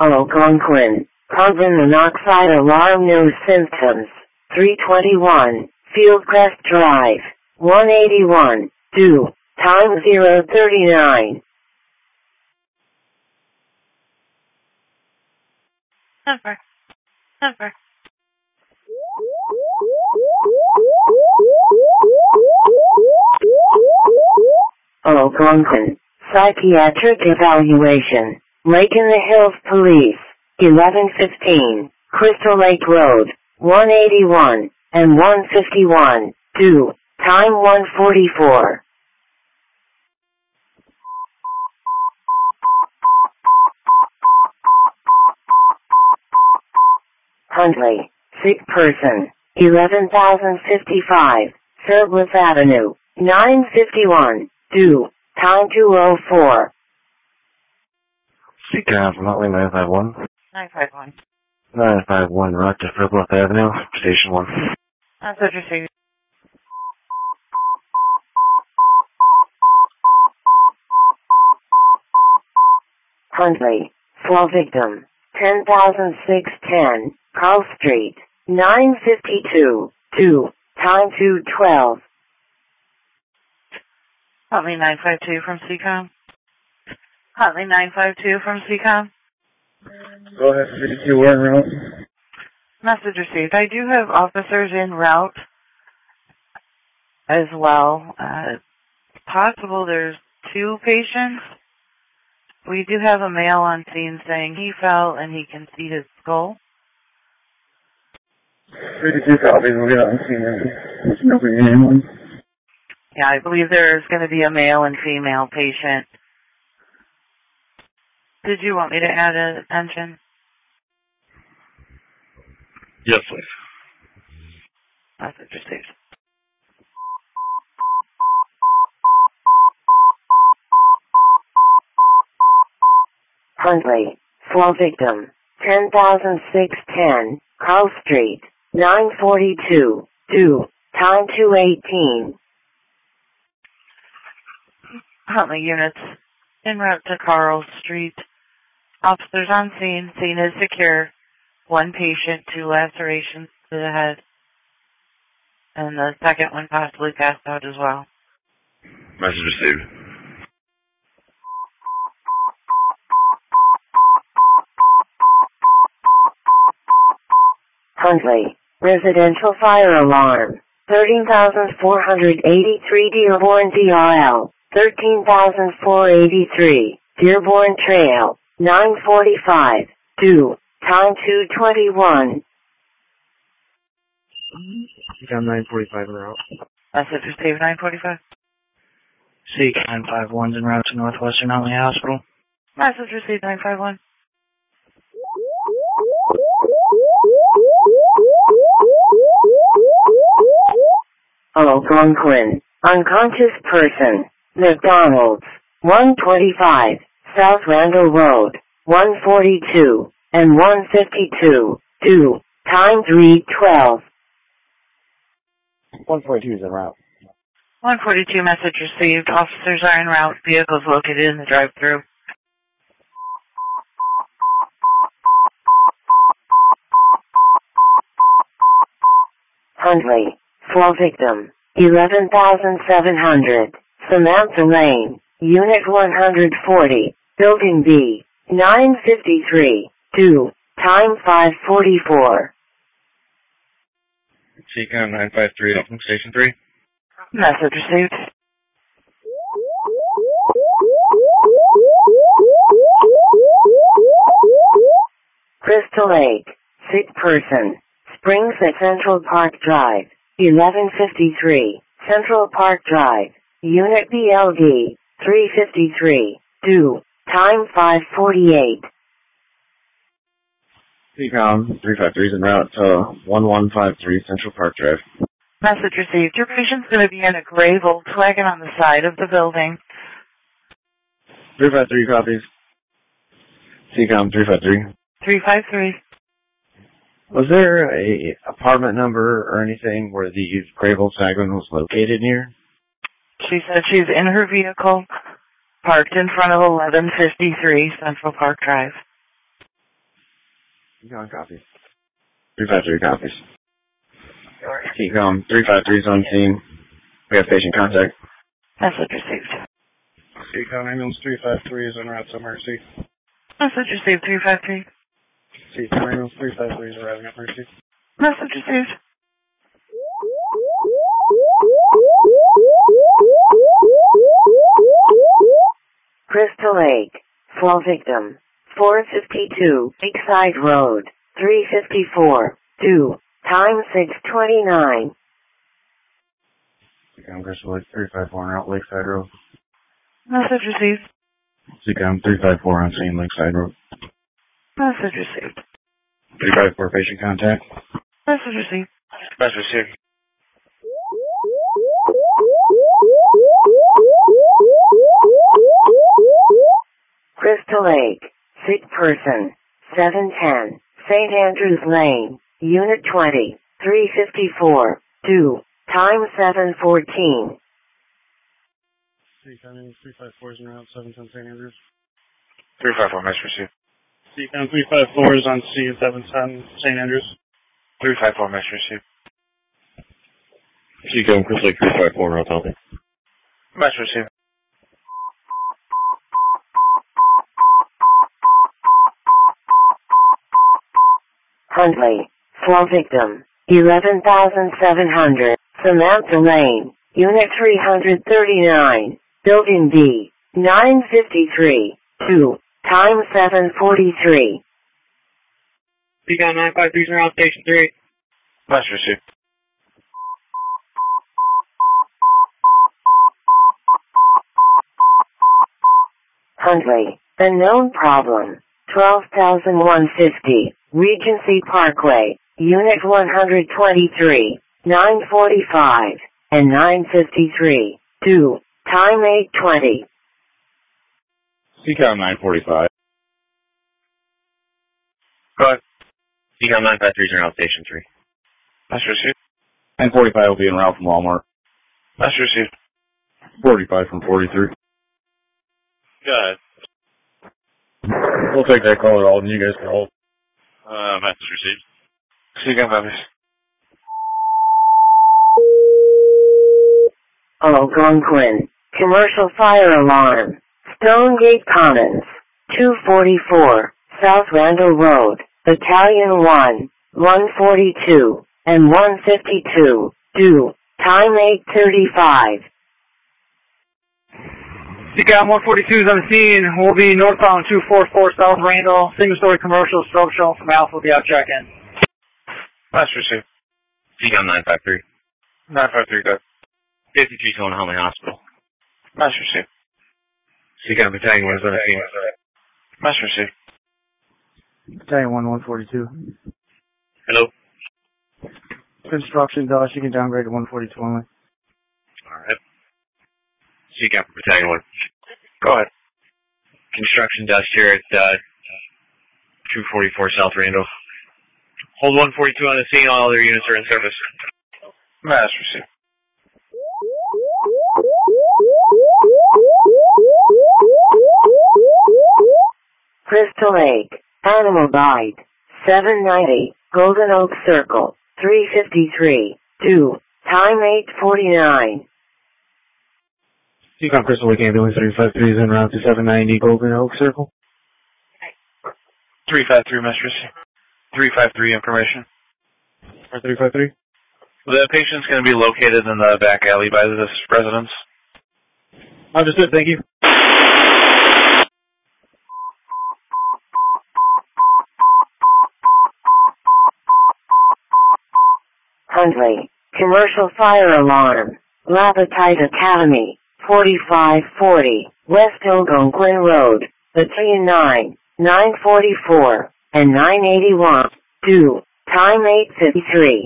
Algonquin. Carbon monoxide alarm, no symptoms. 321. Fieldcrest Drive. 181. Due. Time 039. Number. Algonquin. Psychiatric evaluation. Lake in the Hills Police. 1115. Crystal Lake Road. 181 and 151. Due. Time 144. Huntley. Sick person. 11,055. Douglas Avenue. 951. Due. Time 204. CCAM from Huntley 951. 951. 951 Rock to Fribloff Avenue, Station 1. That's what you're saying. Huntley. Fall victim. 10,610. Carl Street. 952. Due. Time 212. Huntley 952 from CCOM. Huntley 952 from CCOM. Go ahead, 52, we're en route. Message received. I do have officers en route as well. Possible there's 2 patients. We do have a male on scene saying he fell and he can see his skull. 52 copies, we'll get on scene and there's nobody in anyone. Yeah, I believe there's going to be a male and female patient. Did you want me to add attention? Yes, please. That's interesting. Huntley. Fall victim. 10,610. Carl Street. 942. Due. Time 218. Huntley units en route to Carl Street. Officers on scene. Scene is secure. 1 patient, 2 lacerations to the head. And the second one possibly passed out as well. Message received. Huntley. Residential fire alarm. 13,483 Dearborn DRL. 13,483. Dearborn Trail. 945. Due. Time 221. CCAM 945 en route. Message received 945. CCAM 951's en route to Northwestern Huntley Hospital. Message received 951. Algonquin. Unconscious person. McDonald's. 125. South Randall Road. 142 and 152. Due. Time 312. 142 is en route. 142 message received. Officers are en route. Vehicles located in the drive-thru. Huntley. Fall victim. 11,700. Samantha Lane. Unit 140. Building B. 953. Due. Time 544. CCAM 953 from Station 3. Message received. Crystal Lake. Sick person. Springs at Central Park Drive. 1153. Central Park Drive. Unit BLD. 353. Due. Time 548. CCOM 353 is en route to 1153 Central Park Drive. Message received. Your patient's going to be in a gray Volkswagen on the side of the building. 353 copies. CCOM 353. 353. Was there a apartment number or anything where the gray Volkswagen was located near? She said she's in her vehicle, parked in front of 1153 Central Park Drive. You on copies? 353 copies. TCOM 353 is on scene. We have patient contact. Message received. TCOM ambulance 353 is en route to Mercy. Message received 353. TCOM ambulance 353 is arriving at Mercy. Message received. Crystal Lake. Fall victim. 452 Lakeside Road. 354. 2. Time 6:29. TCOM Crystal Lake 354 en route Lakeside Road. Message received. TCOM 354 on scene Lakeside Road. Message received. 354 patient contact. Message received. Message received. Crystal Lake. Sick person. 710. St. Andrews Lane. Unit 20. 354. 2. Time 7:14. TCOM ambulance 354 is en route 710 St. Andrews. 354 message received. TCOM 354 is on scene at 710 St. Andrews. 354 message received. TCOM Crystal Lake 354 en route Healthy. Message received. Huntley. Fall victim. 11,700. Samantha Lane. Unit 339. Building D. 953. 2. Time 7:43. TCOM 953 is around Station 3. Message received. Huntley. Unknown problem. 12,150. Regency Parkway. Unit 123. 945. And 953. 2. Time 8:20. TCOM 945. Go ahead. TCOM 953 is en route Station 3. Message received. 945 will be en route from Walmart. Message received. 45 from 43. Go ahead. We'll take that call at all, and you guys can hold. Message received. TCOM copies. Algonquin. Commercial fire alarm. Stonegate Commons. 244. South Randall Road. Battalion 1. 142. And 152. 2. Time 8:35. TCOM 142 is on the scene. We'll be northbound 244 South Randall. Single-story commercial strobe show from Alpha will be out check-in. Message received. TCOM 953. 953, go. 53 going to Huntley Hospital. Message received. TCOM Battalion 1 is on the scene. Message received. Battalion 1, 142. Hello? Construction dust, you can downgrade to 142 only. Alright. TCOM Battalion 1. Go ahead. Construction dust here at 244 South Randall. Hold 142 on the scene, all other units are in service. Message received. Crystal Lake. Animal died. 790. Golden Oak Circle. 353. 2. Time 8:49. TCOM Crystal Lake Ambulance 353 is en route to 790 Golden Oak Circle. 353 message received. 353 information. Or 353? The patient's going to be located in the back alley by this residence. Understood, thank you. Huntley. Commercial fire alarm. Labotite Academy. 4540. West Algonquin Road. Battalion 9. 944. And 981. 2. Time 8:53.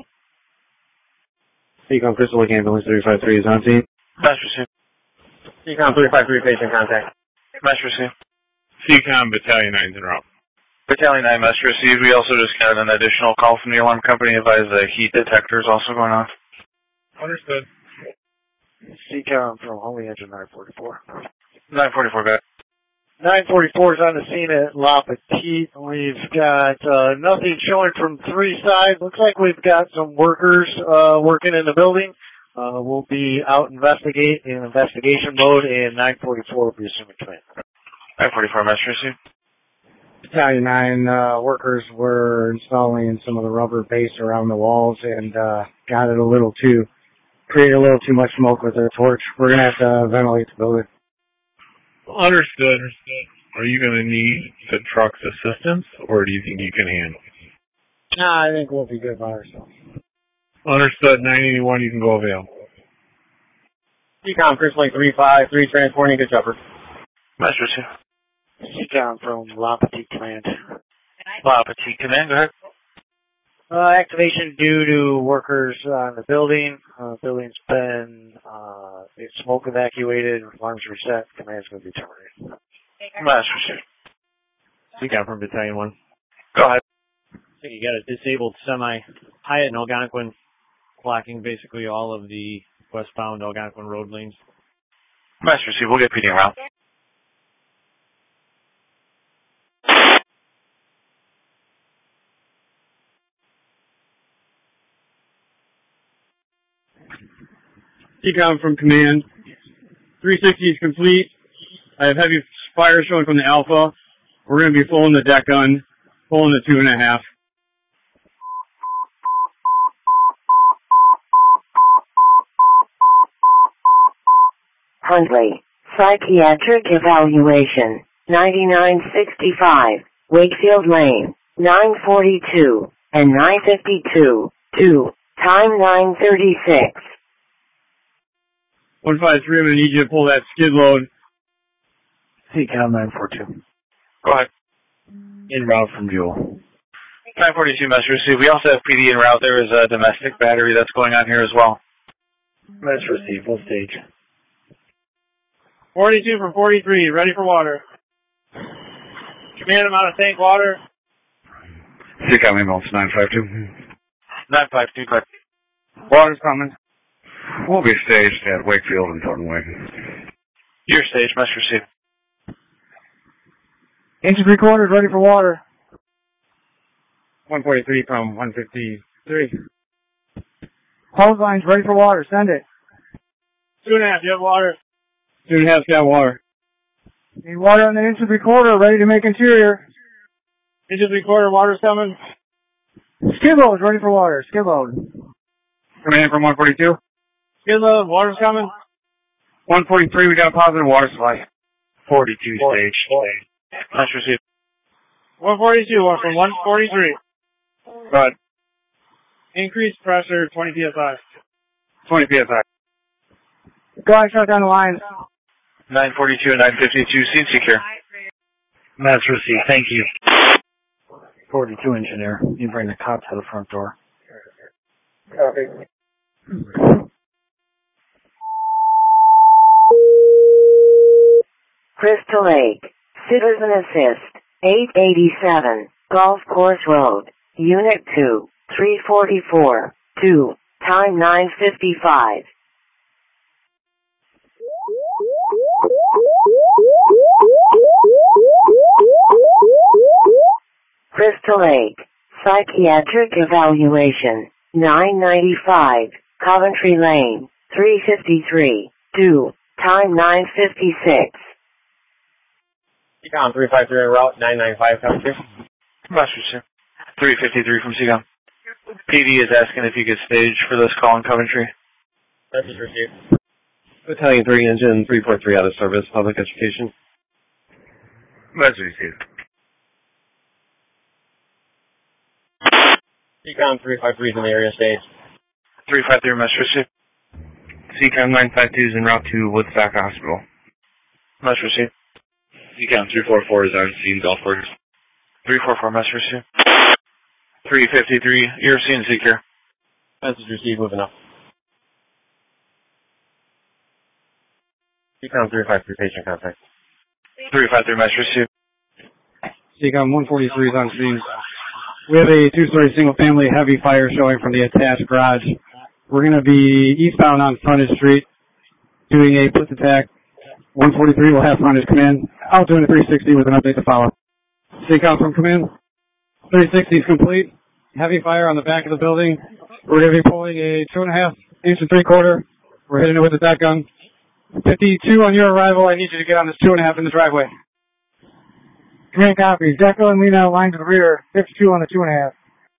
TCOM Crystal Lake Ambulance 353 is on scene. Message received. TCOM 353 patient contact. Message received. TCOM Battalion 9 is en route. Battalion 9 message received. We also just got an additional call from the alarm company advised the heat detector is also going off. Understood. TCOM from Holy Engine 944. 944, go ahead. 944 is on the scene at La Petite. We've got nothing showing from 3 sides. Looks like we've got some workers working in the building. We'll be out in investigation mode, and 944 will be assuming command. 944, Master Receive. Battalion 9 workers were installing some of the rubber base around the walls and got it created a little too much smoke with their torch. We're going to have to ventilate the building. Understood. Are you going to need the truck's assistance, or do you think you can handle it? Nah, I think we'll be good by ourselves. Understood. 981, you can go avail. Decom, Chris Lake 353, transporting to Chopper. Master Receive. Decom from La Petite Command. La Petite Command, go ahead. Activation due to workers on the building. Building's been smoke evacuated, alarms reset, command's going to be terminated. Master Receive. Decom from Battalion 1. Go ahead. I think you got a disabled semi-Hyatt in Algonquin, blocking basically all of the westbound Algonquin road lanes. Master Receive, we'll get PD en route. Decom from Command. 360 is complete. I have heavy fire showing from the Alpha. We're going to be pulling the deck gun, pulling the 2.5. Huntley, psychiatric evaluation, 9965, Wakefield Lane, 942, and 952, 2, time 936. 153, I'm going to need you to pull that skid load. Decom 942. Go ahead. En route from Jewel. 942, Master Receive. We also have PD en route. There is a domestic battery that's going on here as well. Master Receive, full stage. 42 from 43, ready for water. Command, I'm out of tank water. Decom ambulance 952. 952, go ahead. Water's coming. We'll be staged at Wakefield and Thornton Way. Your stage, Master Receive. Engine 3/4 ready for water. 143 from 153. Hose lines ready for water. Send it. 2.5, you have water. 2.5's got water. Need water on the engine 3/4, ready to make interior. Engine 3/4, water's coming. Skid load ready for water. Skid load. Coming in from 142. Skid load, water's coming. 143, we got a positive water supply. 42 stage. Master Receive. 142, one from 143. Go ahead. Increased pressure, 20 psi. 20 psi. Go ahead, shut down the lines. 942 and 952, scene secure. Master Receive, thank you. 42 engineer, you bring the cop to the front door. Copy. Crystal Lake, Citizen Assist, 887, Golf Course Road, Unit 2, 344, 2, time 9:55. Crystal Lake, psychiatric evaluation, 995, Coventry Lane, 353, 2, time 9:56. Decom 353 en route, 995 coming through. Master Receive. 353 from Seacom. PD is asking if you could stage for this call in Coventry. Message received. Battalion 3, engine 343 out of service, public education. Master Receive. Decom 353 is in the area stage. 353, Master Receive. Decom 952 is en route to Woodstock Hospital. Master Receive. Decom 344 is on scene, golf course. 344, Master Receive. 353, you're scene secure. Message received, moving up. Decom 353, patient contact. 353, Master Receive. Decom 143 is on scene. We have a 2-story single-family heavy fire showing from the attached garage. We're going to be eastbound on Frontage Street doing a blitz attack. 143 will have frontage come in. I'll do a 360 with an update to follow. CCOM from command. 360 is complete. Heavy fire on the back of the building. We're going to be pulling a 2.5 inch and 3/4. We're hitting it with a deck gun. 52 on your arrival. I need you to get on this 2.5 in the driveway. Command copies. Deck gun, lean out, line to the rear. 52 on the 2.5.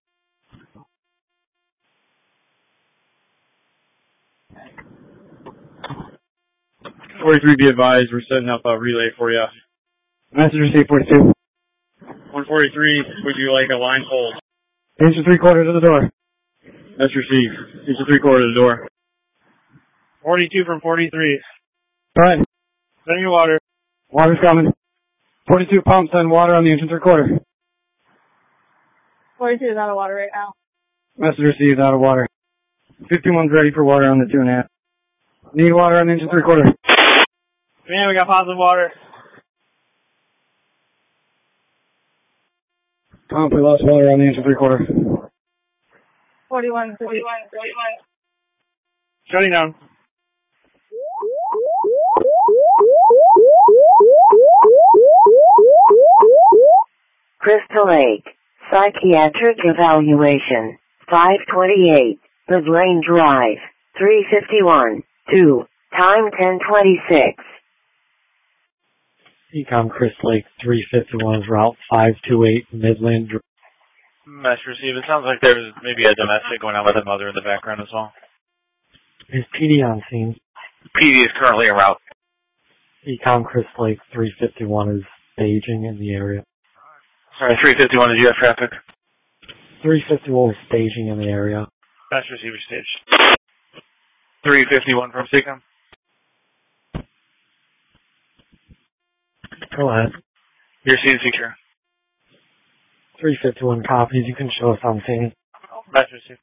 Be advised, we're setting up a relay for you. Message received 42. 143, would you like a line hold? Inch and 3/4 to the door. That's received. Inch and 3/4 to the door. 42 from 43. Go ahead. Send your water. Water's coming. 42 pumps on water on the inch and 3/4. 42 is out of water right now. Message received, out of water. 51's ready for water on the 2.5. Need water on the inch and 3/4. Man, we got positive water. Pump, we lost water on the inch and 3/4. 41. Shutting down. Crystal Lake, psychiatric evaluation, 528, Midlane Drive, 351, 2, time 10:26. Ecom Chris Lake 351 is route 528 Midland. Mesh receive. It sounds like there's maybe a domestic going on with a mother in the background as well. Is PD on scene? PD is currently en route. Ecom Chris Lake 351 is staging in the area. Sorry, 351, did you have traffic? 351 is staging in the area. Mesh receiver stage. 351 from Seacom. Go ahead. Your scene secure. 351 copies. You can show us on scene. Mesh receive.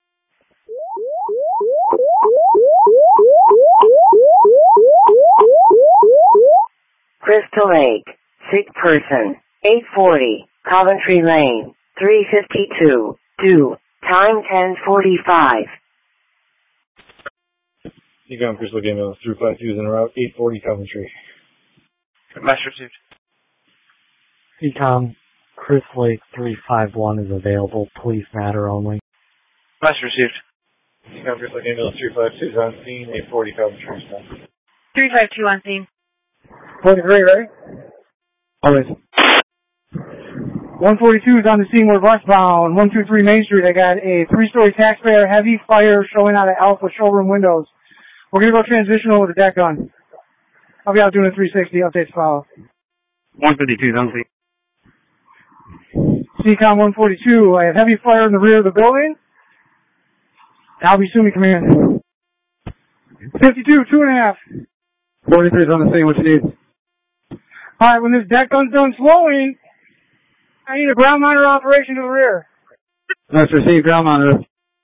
Crystal Lake, sick person, 840, Coventry Lane, 352, 2, time 10:45. Ecom Crystal Game Mills, 352 is en route, 840 Coventry. Mesh received. Ecom Chris Lake 351 is available. Police matter only. Mesh received. Ecom Crystal Game Mills, 352 is on scene, 840 Coventry. 352 on scene. 43, ready? Always. 142 is on the scene. We're westbound. 123 Main Street. I got a 3-story taxpayer heavy fire showing out of Alpha showroom windows. We're going to go transitional with a deck gun. I'll be out doing a 360. Updates follow. 152 is on scene. CCOM 142. I have heavy fire in the rear of the building. Albie Sumi command. 52, 2.5. 43 is on the scene. What you need? Alright, when this deck gun's done slowing, I need a ground monitor operation to the rear. That's received, ground monitor.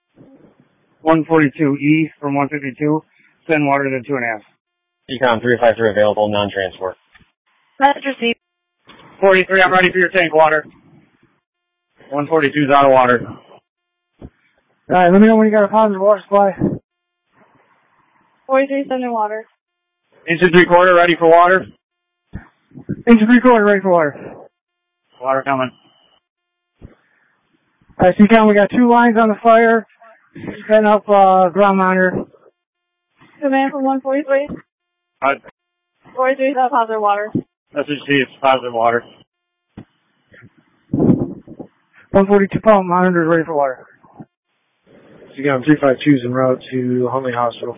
142E from 152. Send water to 2.5. Ecom 353 available, non-transport. Message received. 43, I'm ready for your tank water. 142 is out of water. Alright, let me know when you got a positive water supply. 43, sending water. Inch and 3/4 ready for water. Inch and 3/4 ready for water. Water coming. Alright, CCOM, we got 2 lines on the fire. Setting up ground monitor. Command from 143. 43 is out of positive water. Message C, it's positive water. 142 pump monitor is ready for water. CCOM 352 is en route to Huntley Hospital.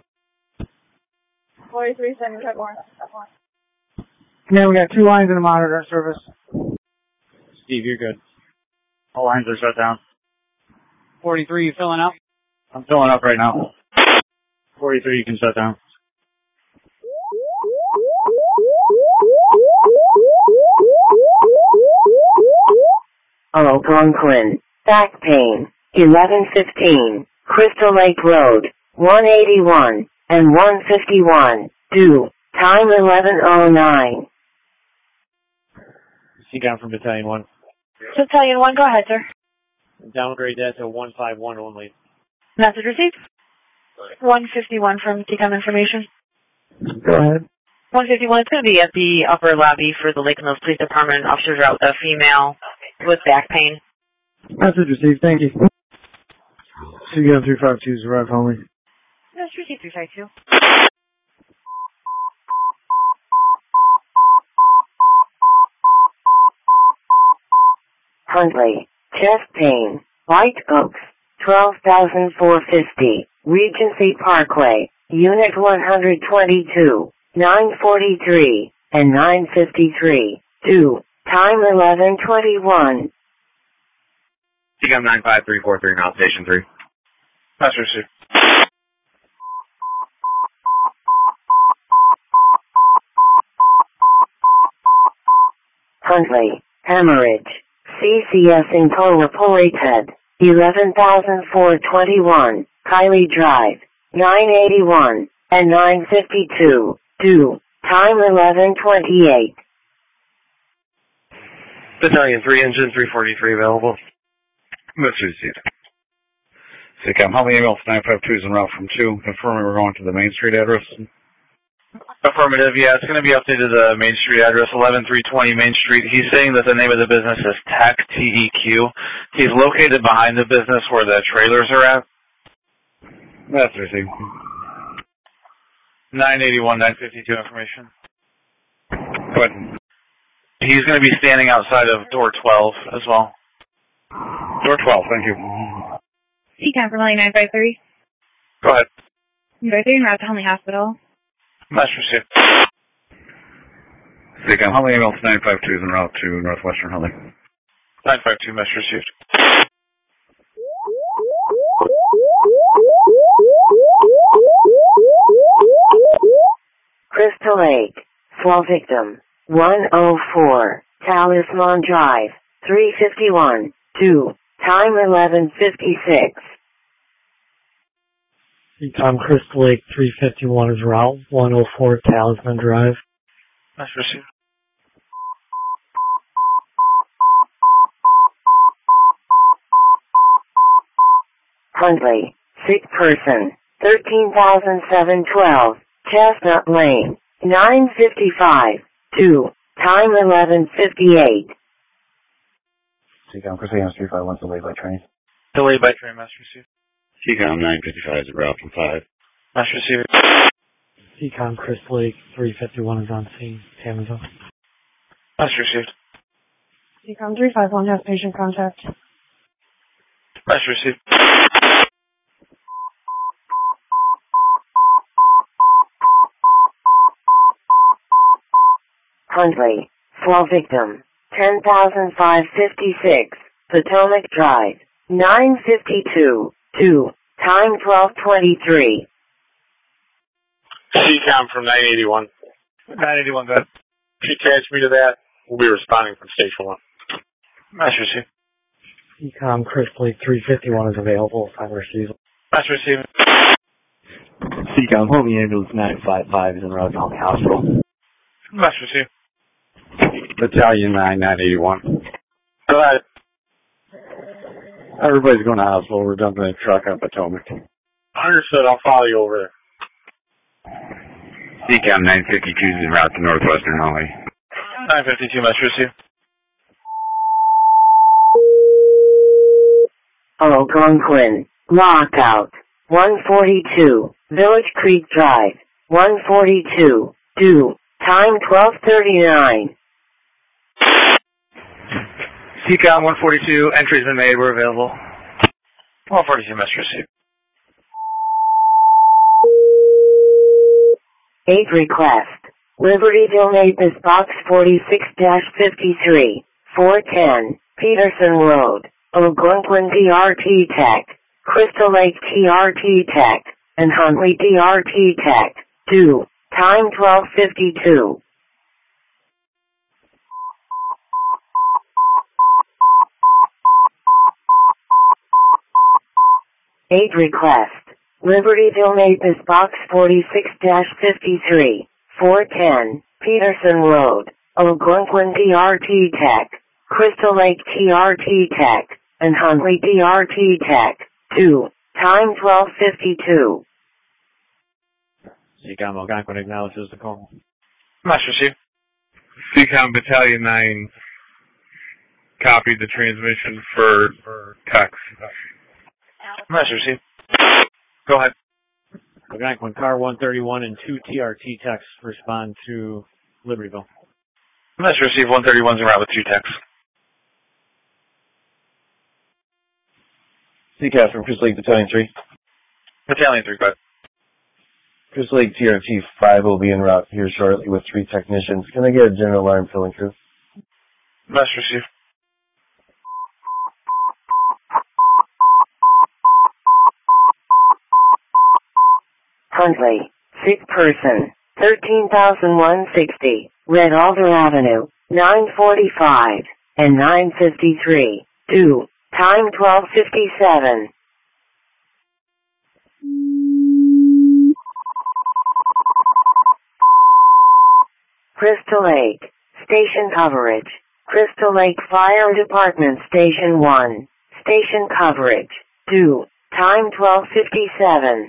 43, sending check warrant. Command, we got 2 lines in the monitor service. Steve, you're good. All lines are shut down. 43, you filling up? I'm filling up right now. 43, you can shut down. Algonquin, back pain, 1115, Crystal Lake Road, 181, and 151, due, time 11:09. Seacom from Battalion 1. Battalion 1, go ahead, sir. Downgrade that to 151 only. Message received. 151 from TCOM information. Go ahead. 151, it's going to be at the upper lobby for the Lake Mills Police Department. Officers are out with a female with back pain. Message received. Thank you. CGM 352 is arrived only. Yes, received 352. Huntley, chest pain, White Oaks, 12,450, Regency Parkway, Unit 122, 943, and 953, 2, time 11:21. CGM 95343, now Station 3. Master received. Huntley, hemorrhage, CCS incorporated, 11,421, Kylie Drive, 981, and 952, 2, time 11:28. Battalion 3, Engine 343 available. Message received. CCAM, how many ambulance 952 is en route from 2, confirming we're going to the Main Street address? Affirmative, yeah, it's going to be updated to the Main Street address, 11320 Main Street. He's saying that the name of the business is Tech, T-E-Q. He's located behind the business where the trailers are at. Message received. 981, 952 information. Go ahead. He's going to be standing outside of door 12 as well. Door 12, thank you. CCAM for Millie 953. Go ahead. 953 en route to Huntley Hospital. Master received. CCAM, how many ambulance 952 is en route to Northwestern Huntley? 952, master received. Crystal Lake, swell victim, 104, Talisman Drive, 351, 2, time 11:56. Tom Crystal Lake 351 is route 104 Talisman Drive. Master received. Huntley, sick person, 13,712, Chestnut Lane, 955, 2, time 11:58. CCAM, Chris Williams 351, delayed by train. Delayed by train, master received. CCAM 955 is en route from 5. Master received. CCOM Crystal Lake 351 is on scene. Amazon. Master received. CCOM 351 has patient contact. Master received. Huntley, swell victim, 10,556, Potomac Drive, 952, 2, time 12:23. CCOM from 981. 981, go ahead. If you catch me to that, we'll be responding from Station 1. Master received. CCOM Crystal Lake 351 is available. Time received. Master received. CCOM Homie Ambulance 955 is en route to Huntley Hospital. Master received. Battalion 981. Go ahead. Everybody's going to hospital. We're dumping a truck on Potomac. Understood. I'll follow you over there. CCAM 952 is en route to Northwestern Huntley. 952, master received. Algonquin, lockout, 142, Village Creek Drive, 142, 2, time 12:39. CCOM 142, entries been made, we're available. 142, master received. 8 request, Libertyville Mavis Box 46-53, 410, Peterson Road, Algonquin DRT Tech, Crystal Lake TRT Tech, and Huntley DRT Tech, 2, time 12:52. 8 request, Libertyville Mavis Box 46-53, 410, Peterson Road, Algonquin DRT Tech, Crystal Lake TRT Tech, and Huntley DRT Tech, 2, time 12:52. CCOM Algonquin acknowledges the call. Message received. CCOM Battalion 9 copied the transmission for text. Message received. Go ahead. Algonquin Car 131 and 2 TRT techs respond to Libertyville. Message received. 131's en route with 2 techs. CCAS from Crystal Lake Battalion 3. Battalion 3, go ahead. Crystal Lake TRT 5 will be en route here shortly with 3 technicians. Can I get a general alarm filling crew? Message received. Huntley, sick person, 13,160, Red Alder Avenue, 945, and 953, 2, time 12:57. Crystal Lake, station coverage. Crystal Lake Fire Department Station 1, station coverage. 2, time 12:57.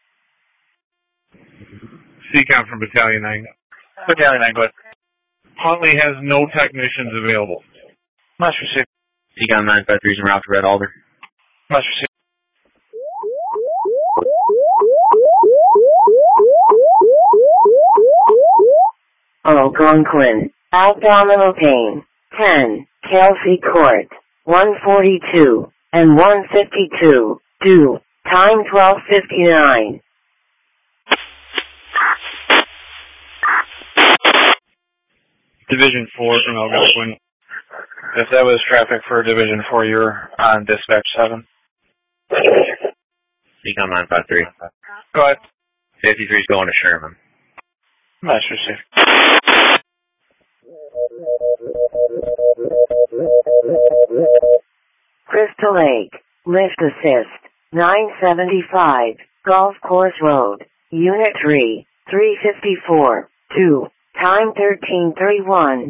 CCOM from Battalion 9. Battalion 9, go ahead. Huntley has no technicians available. Message received. CCOM 953's en route to Red Alder. Message received. Algonquin, abdominal pain, 10, Kelsey Court, 142, and 152, 2, time 12:59. Division 4 from Algonquin. If that was traffic for Division 4, you're on dispatch 7. CCOM 953. Go ahead. 53's going to Sherman. Message received. Crystal Lake, lift assist, 975, Golf Course Road, Unit 3, 354, 2, time 13:31.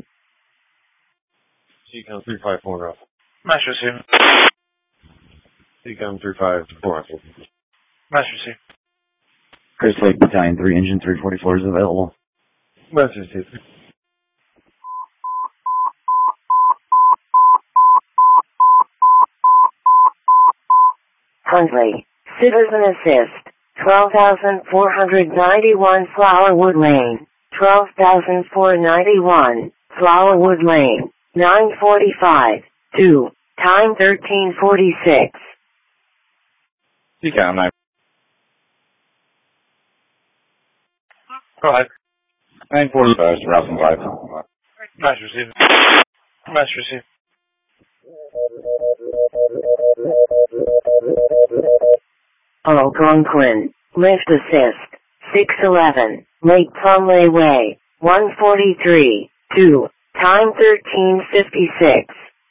CCOM 354 route. Message received. CCOM 354. Message received. Crystal Lake Battalion 3, engine 344 is available. Message received. Huntley, citizen assist, 12,491 Flowerwood Lane, 12,491 Flowerwood Lane, 945, 2, time 13:46. CCOM 9. Go ahead. 945 to Route 5. Message received. Message received. Algonquin, lift assist, 611, Lake Plumley Way, 143, 2, time 13:56.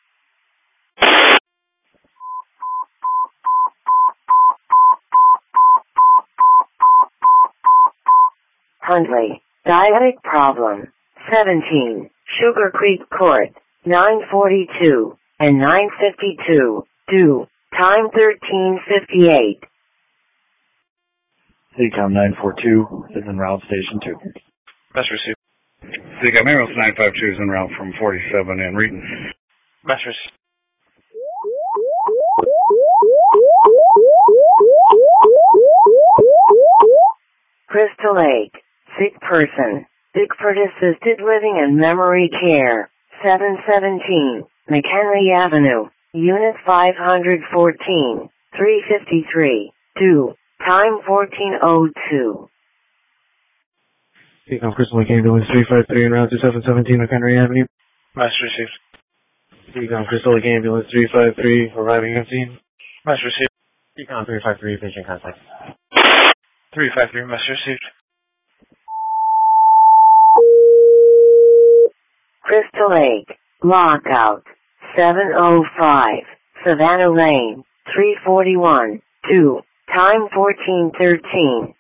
Huntley, diabetic problem, 17, Sugar Creek Court, 942, and 952, 2, time 13:58. CCOM 942 is en route station 2. Message received. CCOM Aeros 952 is en route from 47 and Reeton. Message received. Crystal Lake, sick person, Bickford Assisted Living and Memory Care, 717, McHenry Avenue, Unit 514, 353, 2, time 14:02. CCOM Crystal Lake Ambulance 353 en route to 717 McHenry Avenue. Message received. CCOM Crystal Lake Ambulance 353 arriving on scene. Message received. CCOM 353 patient contact. 353, message received. Crystal Lake, lockout, 705, Savannah Lane, 341, 2, time 14:13.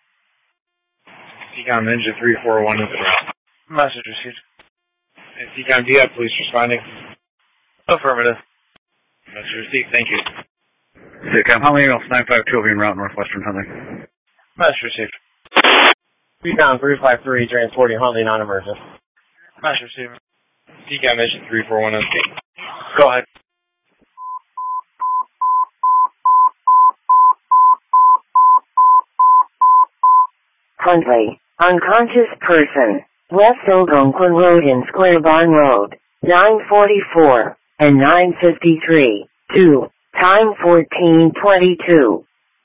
CCOM Ninja 341 is en route. Message received. And CCOM, do you have police responding? Affirmative. Message received, thank you. CCOM Huntley Aeros 952 will be en route northwestern Huntley. Message received. Decom 353 transporting Huntley non-emergent. Master receiver. Decom engine 341 on scene. Go ahead. Huntley, unconscious person, West Algonquin Road and Square Barn Road, 944 and 953, 2, time 14:22.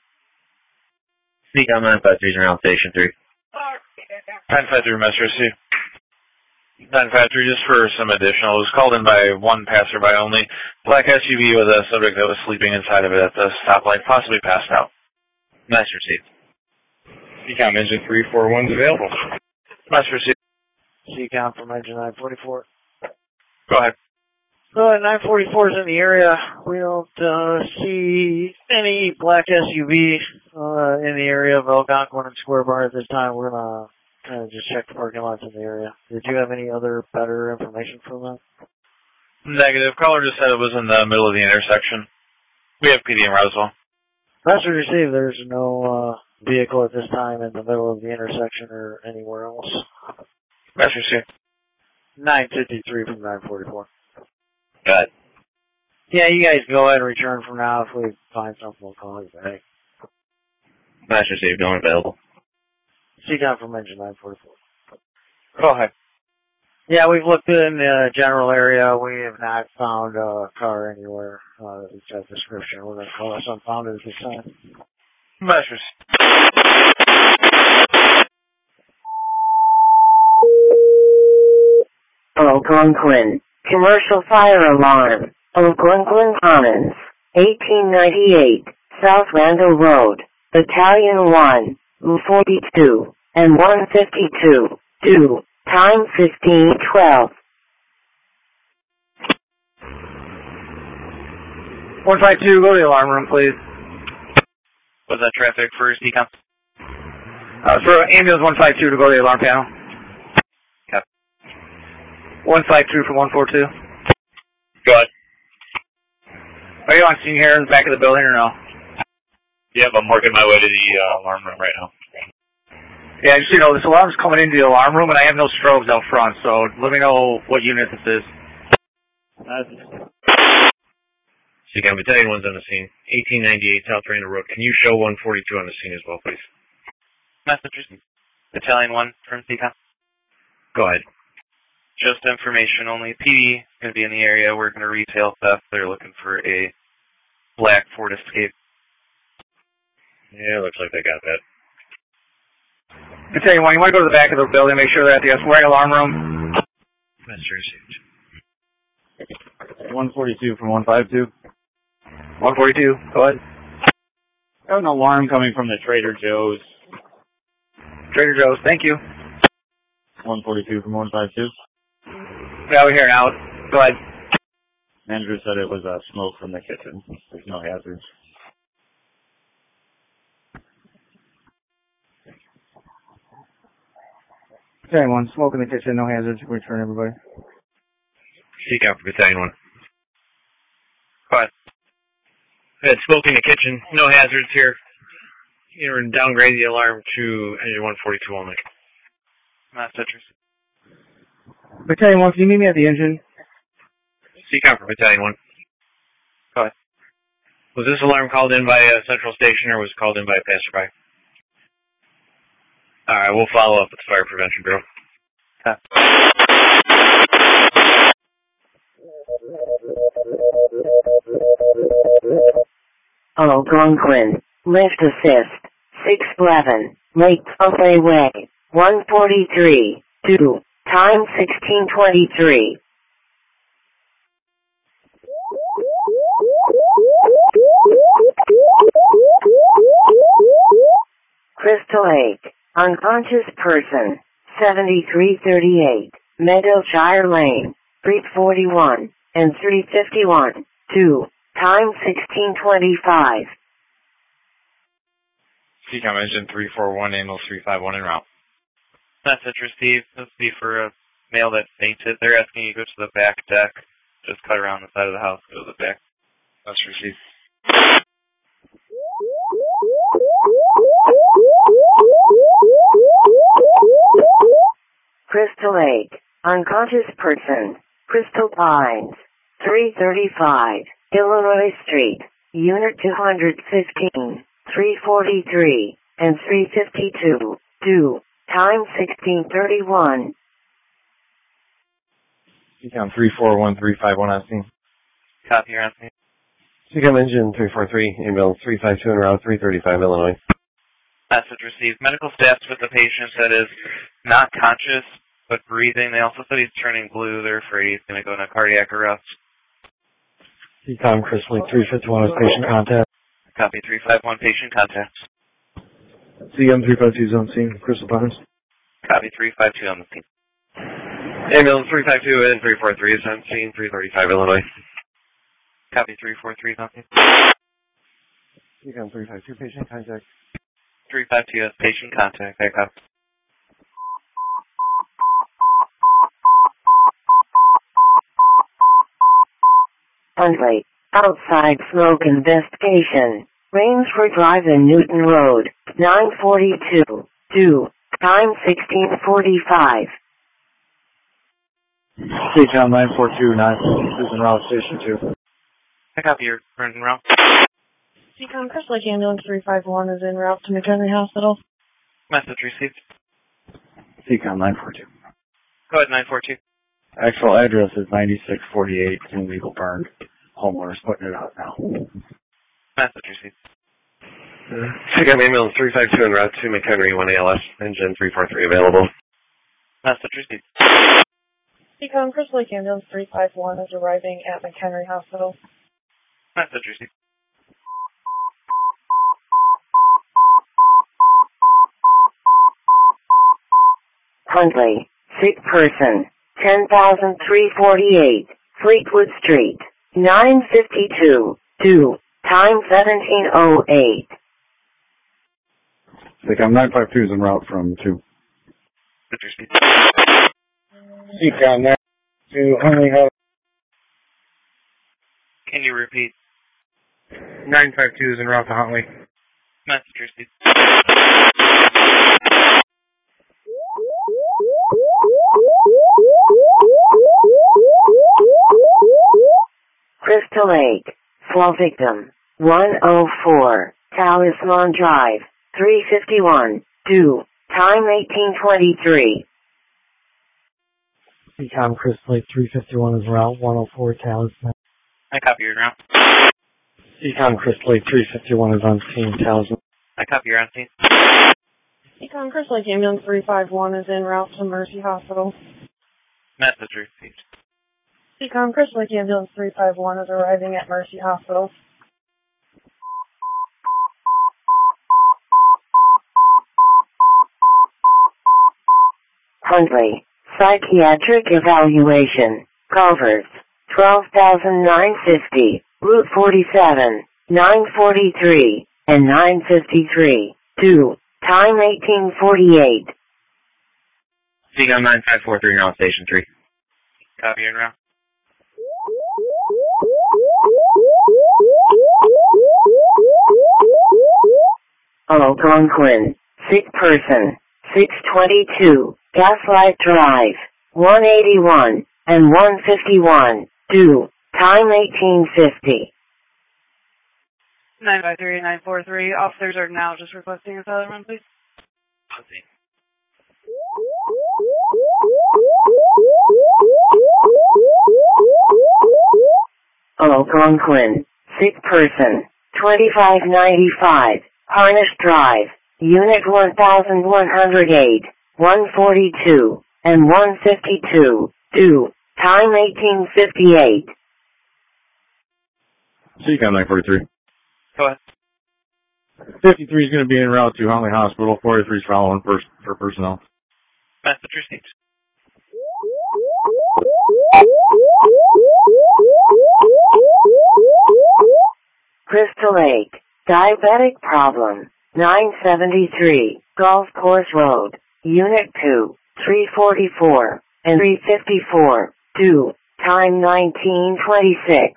Decom 953 around station 3. 953 Master receiver. 953 just for some additional. It was called in by one passerby only. Black SUV with a subject that was sleeping inside of it at the stoplight, possibly passed out. Master receiver. Decom engine 341 is available. Master receiver. Decom from engine 944. Go ahead. 944 is in the area. We don't see any black SUV in the area of Algonquin and Square Barn at this time. We're gonna kind of just check the parking lots in the area. Did you have any other better information from that? Negative. Caller just said it was in the middle of the intersection. We have PD in Roswell. Master received. There's no vehicle at this time in the middle of the intersection or anywhere else. Master received. 953 from 944. Got it. Yeah, you guys go ahead and return from now. If we find something, we'll call you back. Master received. Going available. Decom from engine 944. Go ahead. Yeah, we've looked in the general area. We have not found a car anywhere that meets that description. We're going to call us unfounded at this time. Measures. Algonquin, commercial fire alarm, Algonquin Commons, 1898, South Randall Road, Battalion 1, 42, and 152, 2, time 15:12. 152, go to the alarm room, please. Was that traffic for Decom? For ambulance 152 to go to the alarm panel. Okay. 152 from 142. Go ahead. Are you on scene here in the back of the building or no? Yep, I'm working my way to the alarm room right now. Yeah, just so you know, this alarm's coming into the alarm room, and I have no strobes out front, so let me know what unit this is. Decom Battalion 1's on the scene. 1898 South Randall Road. Can you show 142 on the scene as well, please? Message. Battalion 1 from Decom. Go ahead. Just information only. PD is going to be in the area. We're going to retail theft. They're looking for a black Ford Escape. Yeah, looks like they got that. I tell you what, you want to go to the back of the building, make sure they're at the swearing alarm room. Master received. 142 from 152. 142, go ahead. I have an alarm coming from the Trader Joe's. Trader Joe's, thank you. 142 from 152. Yeah, we're here now. Go ahead. Andrew said it was smoke from the kitchen. There's no hazards. Okay, one. Smoke in the kitchen, no hazards. Return, everybody. Decom for Battalion 1. Go ahead. Had smoke in the kitchen, no hazards here. You're going to downgrade the alarm to engine 142 only. Message. Battalion 1, can you meet me at the engine? Decom for Battalion 1. Go ahead. Was this alarm called in by a central station or was it called in by a passerby? Alright, we'll follow up with the Fire Prevention Bureau. Okay. Algonquin, lift assist, 611, Lake Pumpay Way, 143, 2, time 16:23. Crystal Lake, unconscious person, 7338, Meadowshire Lane, 341, and 351, 2, time 16:25. Decom engine 341, ambulance 351 en route. Message received. This will be for a male that fainted. They're asking you to go to the back deck. Just cut around the side of the house, go to the back. That's received. Crystal Lake, unconscious person, Crystal Pines, 335, Illinois Street, Unit 215, 343, and 352, due, time 1631. CCOM 341351 on scene. Copy, you're on scene. CCOM engine 343, ambulance 352 en route 335, Illinois. Message received. Medical staff's with the patient that is not conscious but breathing. They also said he's turning blue. They're afraid he's going to go into cardiac arrest. CCOM Crystal Lake 351 is patient contact. Copy 351, patient contact. CM 352 is on scene, Crystal Pines. Copy 352 on the scene. Ambulance 352 and 343 is on scene, 335, Illinois. Copy 343 is on scene. CCOM 352, patient contact. 352 is patient contact. Back up. Huntley, outside smoke investigation. Rainsford Drive and Newton Road, 942, due, time 1645. CCOM 942, 942 is en route, station 2. I copy your current route. CCOM Crystal Lake Ambulance 351 is en route to McHenry Hospital. Message received. CCOM 942. Go ahead, 942. Actual address is 9648 in Eagle Burn. Homeowner's putting it out now. Message received. CCOM ambulance 352 en route to McHenry 1 ALS, engine 343 available. Message received. CCOM Crystal Lake Ambulance 351 is arriving at McHenry Hospital. Message received. Huntley, sick person, 10,348, Fleetwood Street, 952, due, time 1708. CCOM 952 is en route from 2. CCOM 952, Huntley House. Can you repeat? 952 is en route to Huntley. Message received. Crystal Lake, fall victim, 104, Talisman Drive, 351, due, time 1823. CCOM Crystal Lake 351 is route 104 Talisman. I copy your route. CCOM Crystal Lake 351 is on scene, Talisman. I copy your on scene. CCOM Crystal Lake Ambulance 351 is en route to Mercy Hospital. Message received. CCOM Crystal Lake Ambulance 351 is arriving at Mercy Hospital. Huntley, psychiatric evaluation, Culvers, 12,950, Route 47, 943, and 953, due, time 1848. CCOM 9543 now station 3. Copy your route. Algonquin, sick person, 622, Gaslight Drive, 181, and 151, due, time 1850. 953 and 943, officers are now just requesting a silent run, please. Algonquin, sick person, 2595, Harnish Drive, Unit 1108, 142, and 152, due, time 1858. CCOM 943. Go ahead. 53 is going to be en route to Huntley Hospital. 43 is following for personnel. Message received. Crystal Lake, diabetic problem, 973, Golf Course Road, Unit 2, 344, and 354, due, time 1926.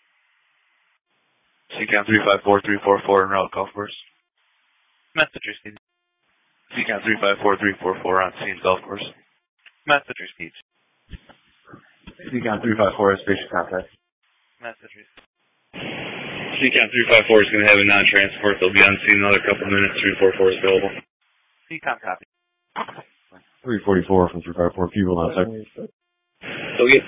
CCOM 354-344 en route golf course. Message received. CCOM 354-344 on scene golf course. Message received. Seacom 354 is station contact. Message received. Seacom 354 is going to have a non-transport. They'll be on scene in another couple minutes. 344 is available. Seacom copy. 344 from 354. People outside. So get.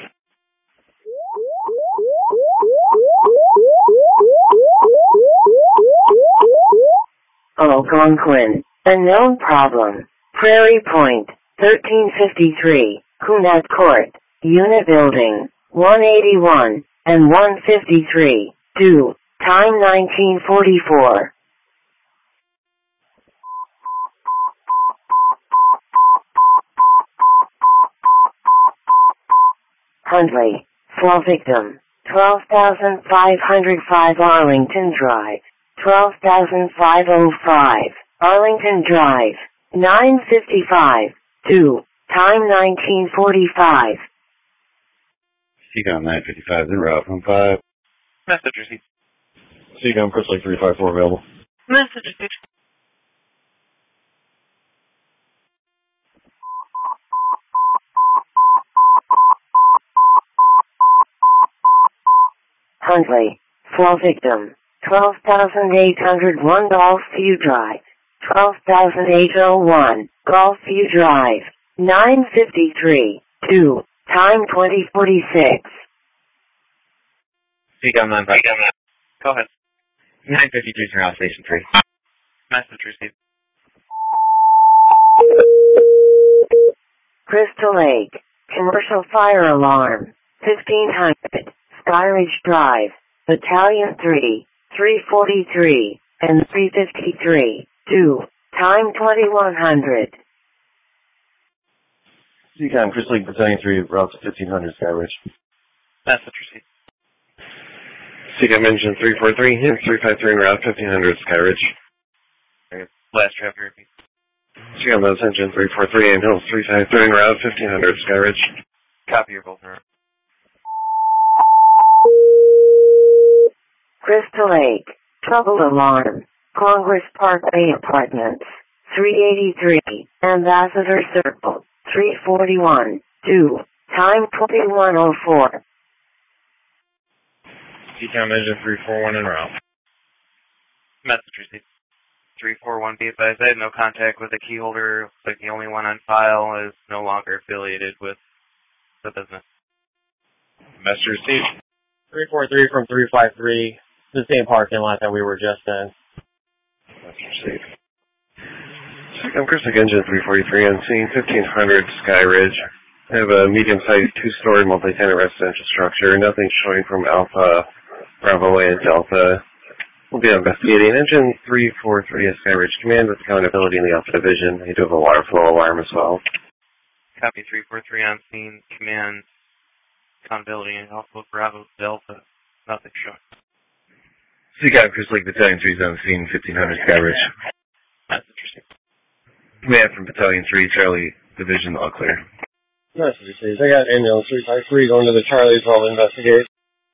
Algonquin, unknown problem. Prairie Point, 1353, Kunat Court, Unit Building, 181, and 153, due, time 1944. Huntley, fall victim, 12,505 Arlington Drive, 12,505, Arlington Drive, 955, due, time 1945. Seacom 955 en route from 5. Message received. Seacom Crystal Lake 354 available. Message received. Huntley, fall victim, 12,801 Golfview Drive, 12,801 Golfview Drive, 953, due, time 2046. Seacom 955. Go ahead. 953 is around Station 3. Message received. Crystal Lake, commercial fire alarm, 1500, Skyridge Drive, Battalion 3, 343, and 353, due, time 2100. Seacom Crystal Lake Battalion 3, route to 1500 Skyridge. Message received. Seacom Engine 343 and 353 en route 1500 Skyridge. Last traffic repeat. Seacom Engine 343 and Hills 353 en route 1500 Skyridge. Copy your both. Crystal Lake, trouble alarm, Congress Parkway Apartments, 383, Ambassador Circle, 341, due, time 2104. Seacom Engine 341 en route. Message received. 341, be advised, I had no contact with the key holder. Looks like the only one on file is no longer affiliated with the business. Message received. 343 from 353, the same parking lot that we were just in. Message received. Seacom Crystal Lake Engine 343 on scene 1500 Skyridge. I have a medium-sized two-story multi-tenant residential structure. Nothing showing from Alpha, Bravo, and Delta. We'll be investigating Engine 343 at Skyridge Command with accountability in the Alpha Division. I do have a water flow alarm as well. Copy 343 on scene. Command. Accountability in Alpha, Bravo, Delta. Nothing showing. Seacom Crystal Lake Battalion 3 is on scene 1500 Skyridge. That's interesting. Command from Battalion 3, Charlie Division, all clear. Message received. I got ambulance 353 going to the Charlie's while they investigate.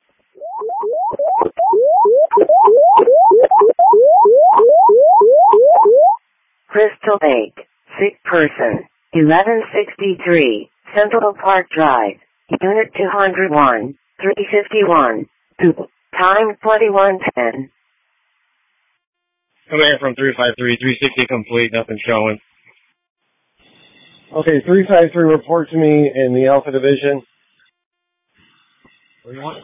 Crystal Lake, sick person, 1163, Central Park Drive, Unit 201, 351, due, time 2110. Command from 353, 360 complete, nothing showing. Okay, 353 report to me in the Alpha Division. What do you want?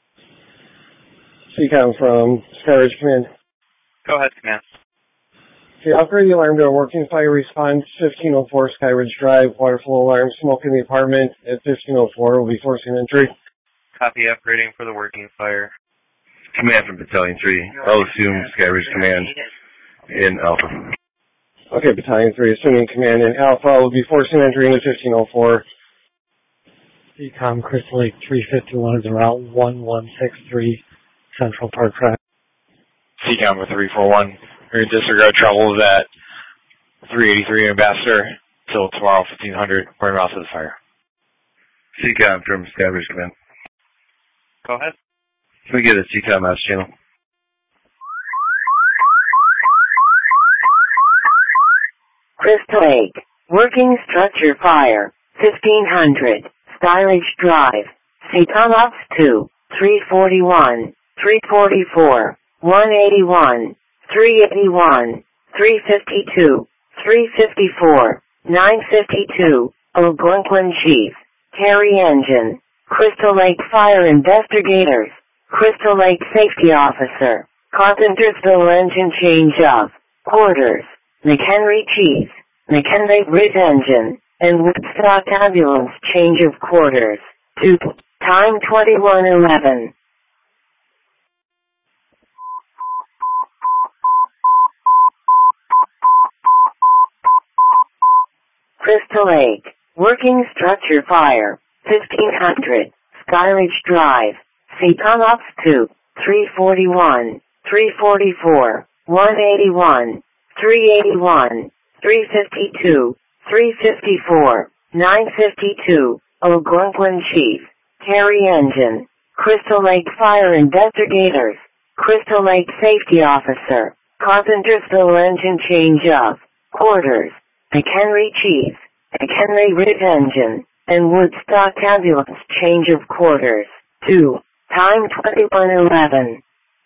Seacom from Skyridge Command. Go ahead, Command. Okay, upgrade the alarm to a working fire response, 1504 Skyridge Drive, water flow alarm, smoke in the apartment at 1504, will be forcing entry. Copy upgrading for the working fire. Command from Battalion 3. I'll assume Skyridge Command in Alpha. Okay, Battalion 3, assuming command in Alpha, will be forcing entry into 1504. Seacom Crystal Lake 351 is route 1163, Central Park Drive. Seacom with 341. We're going to disregard troubles at 383 Ambassador till tomorrow, 1500. We're en route to the fire. Seacom from Skyridge Command. Go ahead. Can we get a Seacom mouse channel? Crystal Lake, working structure fire, 1500, Skyridge Drive, Seacom Ops 2, 341, 344, 181, 381, 352, 354, 952, Algonquin Chief, Terry Engine, Crystal Lake Fire Investigators, Crystal Lake Safety Officer, Carpentersville Engine Change of Quarters, McHenry Chief, McHenry Ridge Engine, and Woodstock Ambulance Change of Quarters, to time 2111. Crystal Lake, Working Structure Fire, 1500, Skyridge Drive, Seacom Ops 2, 341, 344, 181, 381, 352, 354, 952, Algonquin Chief, Terry Engine, Crystal Lake Fire Investigators, Crystal Lake Safety Officer, Carpentersville Engine Change of Quarters, McHenry Chief, McHenry Ridge Engine, and Woodstock Ambulance Change of Quarters, to time 2111.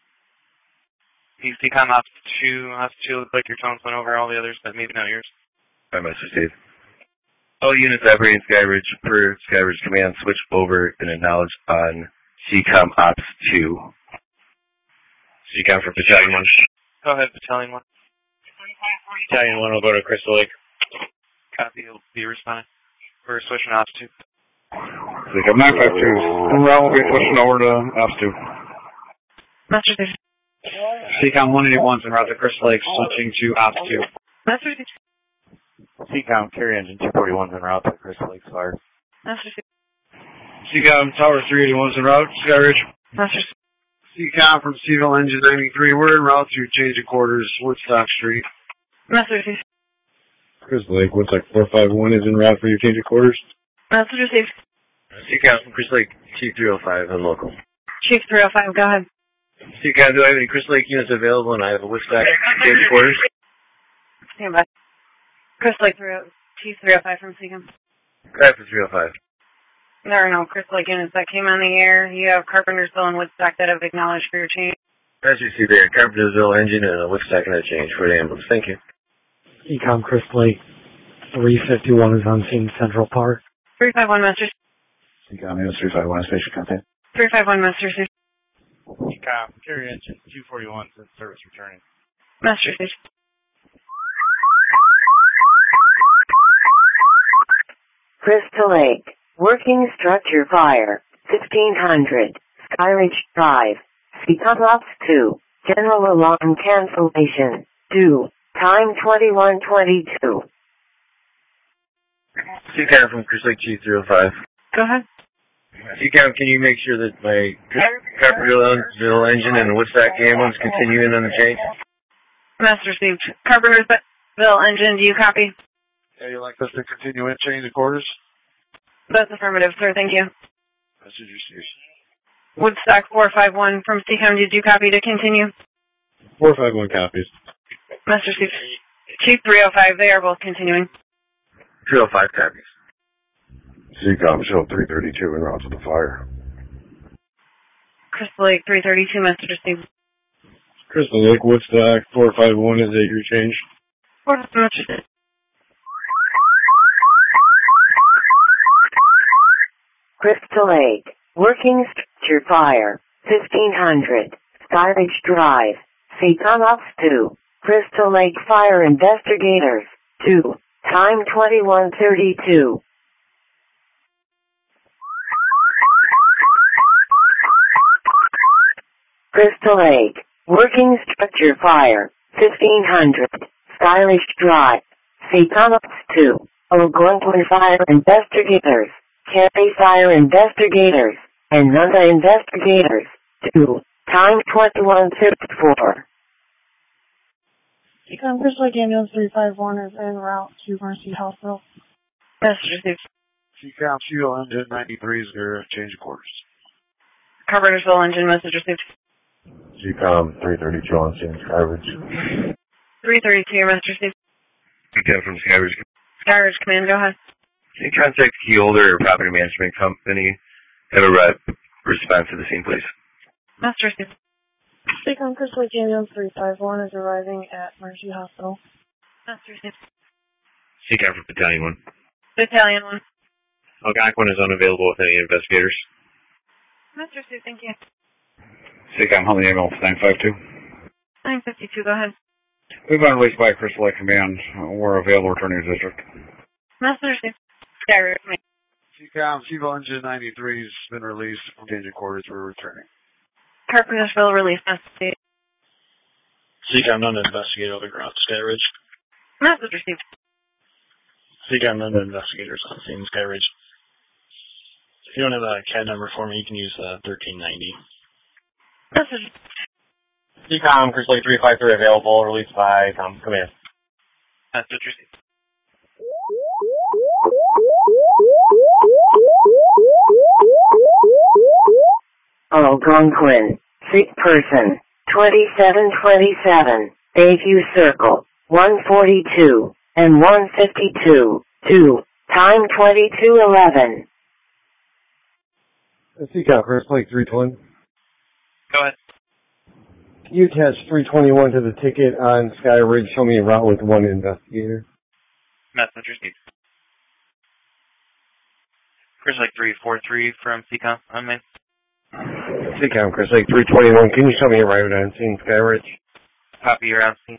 Seacom Ops 2, looks like your tones went over all the others, but maybe not yours. Hi, Master Steve. All units operating Skyridge per Skyridge command switch over and acknowledge on Seacom Ops 2. Seacom for Battalion 1. Go ahead, Battalion 1. Battalion 1 will go to Crystal Lake. Copy, you'll be responding. We're switching Ops 2. Seacom 952. En route will be switching over to Ops 2. Master Steve. Seacom 181's en route to Crystal Lake, switching to Ops 2. Master Steve. Seacom Carry Engine 241's en route to Crystal Lake Fire. Master Steve. Seacom Tower 381's en route, Skyridge. Master Steve. Seacom from Civil Engine 93, we're en route to change of quarters, Woodstock Street. Master Steve. Crystal Lake, Woodstock 451 is en route for your change of quarters. Master Steve. Seacom from Crystal Lake, Chief 305 and local. Chief 305, go ahead. Seacom, do I have any Crystal Lake units available, and I have a Woodstock change of quarters? Stand by. Crystal Lake Chief 305 from Seacom. Craft for 305. There are no Crystal Lake units that came on the air. You have Carpentersville and Woodstock that have acknowledged for your change. Master Steve there, Carpentersville Engine and a Woodstock and a change for the ambulance. Thank you. Ecom Crystal Lake 351 is on scene Central Park. 351 Master. Seacom News 351 station contact. 351 Master. Seacom Carry Engine 241 is service returning. Master. Crystal Lake, Working Structure Fire, 1500, Skyridge Drive, Seacom Ops 2, General Alarm Cancellation, due, time 2122. Seacom from Crystal Lake Chief 305. Go ahead. Seacom, can you make sure that my Carpentersville Engine and Woodstock ambulance continue in on the change? Master Steve. Carpentersville Engine, do you copy? Yeah, you'd like us to continue in change of quarters? That's affirmative, sir. Thank you. Message received. Woodstock 451 from Seacom, did you copy to continue? 451 copies. Master Steve. Chief 305, they are both continuing. 305 copies. Seacom show 332 en route to the fire. Crystal Lake 332, Master Steve. Crystal Lake, Woodstock 451 is at your change. Master Steve. Crystal Lake, Working Structure Fire, 1500, Skyridge Drive, Seacom Ops 2, Crystal Lake Fire Investigators, 2, time 2132. Crystal Lake, Working Structure Fire, 1500, Skyridge Drive, Seacom Ops 2, Algonquin Fire Investigators, Carey Fire Investigators, and Nunda Investigators, 2, time 2154. Seacom Crystal Lake Ambulance 351 is en route to Mercy Hospital. Master Steve. Seacom Civil Engine 93 is there, change of quarters. Carpentersville Engine, message received. Seacom 332 on scene, Skyridge. 332, Master Steve. Seacom from Skyridge. Skyridge Command, go ahead. Can you contact key holder or property management company? Have a rep respond to the scene, please. Master receive. Seacom Crystal Lake Ambulance 351 is arriving at Mercy Hospital. Master receive. Seacom for Battalion 1. Battalion 1. Algonquin is unavailable with any investigators. Master receive, thank you. Seacom, Huntley ambulance 952. 952, go ahead. We've been released by Crystal Lake Command. We're available returning to district. Master receive. Skyroot, me. Seacom, Civil Engine 93 has been released from danger quarters. We're returning. Carpentersville release, Master receive. Seacom, none to investigate over ground, Skyridge. Master receive. Seacom, none to investigators on scene, Skyridge. If you don't have a CAD number for me, you can use 1390. Master receive. Seacom, Crystal Lake 353 available, released by Command. Master receive. Algonquin, sick person, 2727, Bayview Circle, 142, and 152, 2, time 2211. Seacom, Crystal Lake 321. Go ahead. Can you attach 321 to the ticket on Sky Ridge? Show me a route with one investigator. Message received. Crystal Lake 343 from Seacom on me. Seacom, Crystal Lake 321. Can you show me a route on scene, Sky Ridge? Copy, your on scene.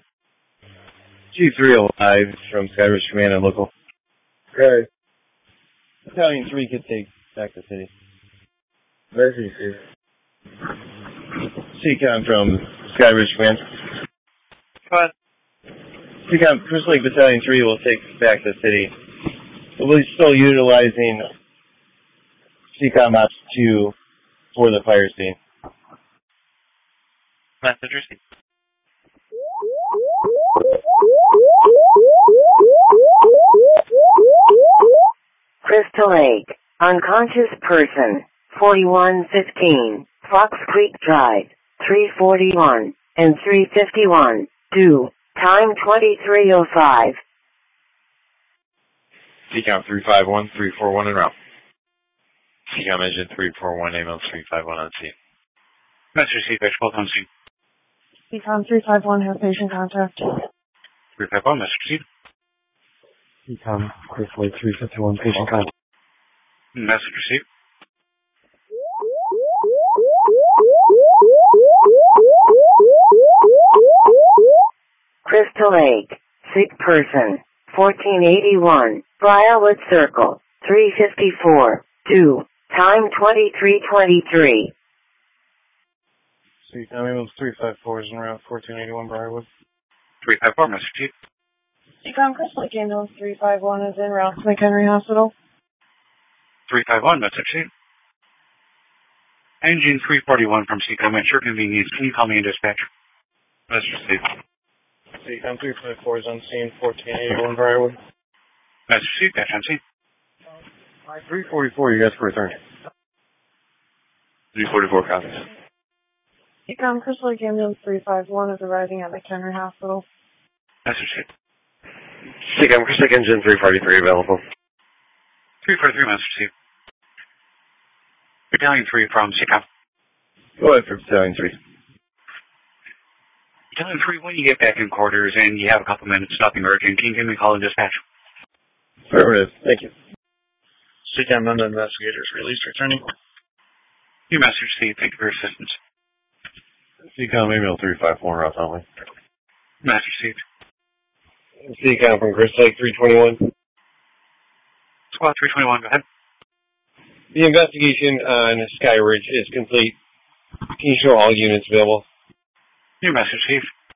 G305 from Sky Ridge Command and local. Okay. Battalion 3 could take back the city. Mercy, Steve. Seacom from Sky Ridge Command. Go ahead. Seacom, Crystal Lake Battalion 3 will take back the city. We'll be still utilizing Seacom Ops 2 for the fire scene. Message received. Crystal Lake, unconscious person, 4115, Fox Creek Drive, 341, and 351, due, time 2305. Seacom 351, 341 en route. Seacom engine 341, ambulance 351 on scene. Message received, Bitch, both on scene. Seacom 351 has patient contact. 351, message received. Seacom, Crystal Lake 351, patient contact. Message received. Crystal Lake, sick person, 1481, Briarwood Circle, 354, 2, time 2323. Seacom ambulance 354 is en route, 1481 Briarwood. 354, message received. Seacom Crystal Lake Ambulance 351 is en route to McHenry Hospital. 351, message received. Engine 341 from Seacom, at your convenience, can you call me in dispatch? Message received. Seacom 354 is on scene, 1481 Briarwood. Message received, that's on scene. 344, you guys for return. 344 copies. Seacom Crystal Lake Ambulance 351 is arriving at McHenry Hospital. Message received. Seacom, Crystal Lake engine 343 available. 343, message received. Battalion 3 from Seacom. Go ahead for Battalion 3. Battalion 3, when you get back in quarters and you have a couple minutes, nothing urgent, can you give me a call in dispatch? Affirmative, thank you. Seacom, none to investigators released, returning. Your message received, thank you for your assistance. Seacom email 354 route only. Message received. Seacom from Crystal Lake 321. Squad 321, go ahead. The investigation on Sky Ridge is complete. Can you show all units available? Your message received.